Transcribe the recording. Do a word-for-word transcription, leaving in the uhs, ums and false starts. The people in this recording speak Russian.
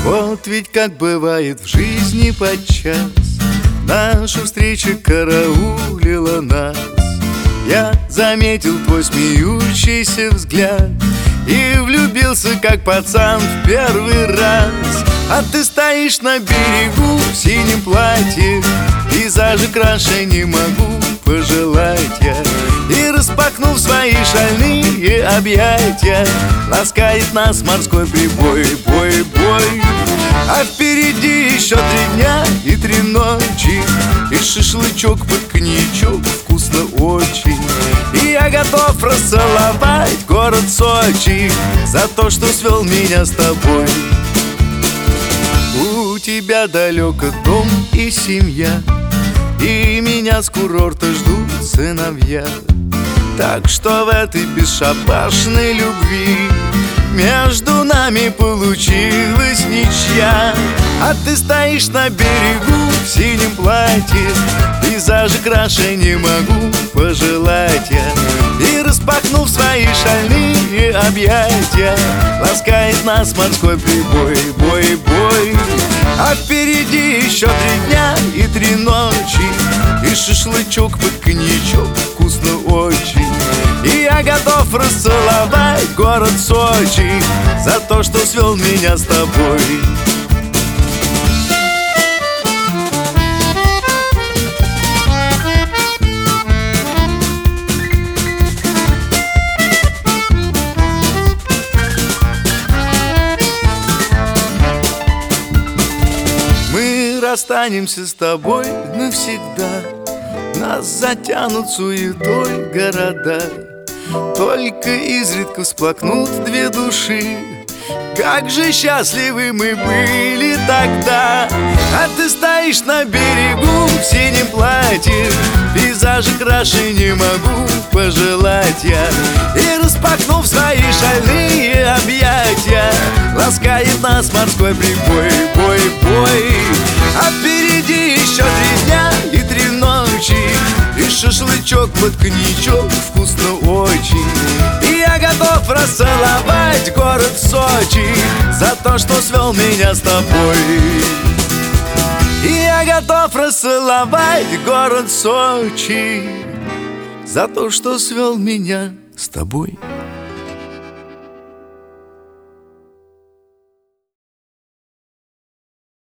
Вот ведь как бывает в жизни подчас, наша встреча караулила нас. Я заметил твой смеющийся взгляд и влюбился, как пацан, в первый раз. А ты стоишь на берегу в синем платье, пейзажи краше не могу пожелать я. И, распахнув свои шальные объятия, ласкает нас морской прибой, бой, бой. А впереди еще три дня и три ночи, и шашлычок под коньячок, вкусно очень. И я готов расцеловать город Сочи за то, что свел меня с тобой. У тебя далеко дом и семья, и меня с курорта ждут сыновья. Так что в этой бесшабашной любви между нами получилась ничья. А ты стоишь на берегу в синем платье, пейзажи краше не могу пожелать я. И, распахнув свои шальные объятия, ласкает нас морской прибой, бой, бой. А впереди еще три дня и три ночи, и шашлычок под коньячок, вкусно очень. И я готов расцеловать город Сочи за то, что свел меня с тобой. Мы расстанемся с тобой навсегда, нас затянут суетой города, только изредка всплакнут две души. Как же счастливы мы были тогда. А ты стоишь на берегу в синем платье, пейзажи краше не могу пожелать я. И, распахнув свои шальные объятия, ласкает нас морской прибой, бой, бой. А впереди еще три дня и три ночи, и шашлычок под коньячок, вкусно очень. И я готов расцеловать город Сочи за то, что свел меня с тобой. И я готов расцеловать город Сочи за то, что свел меня с тобой.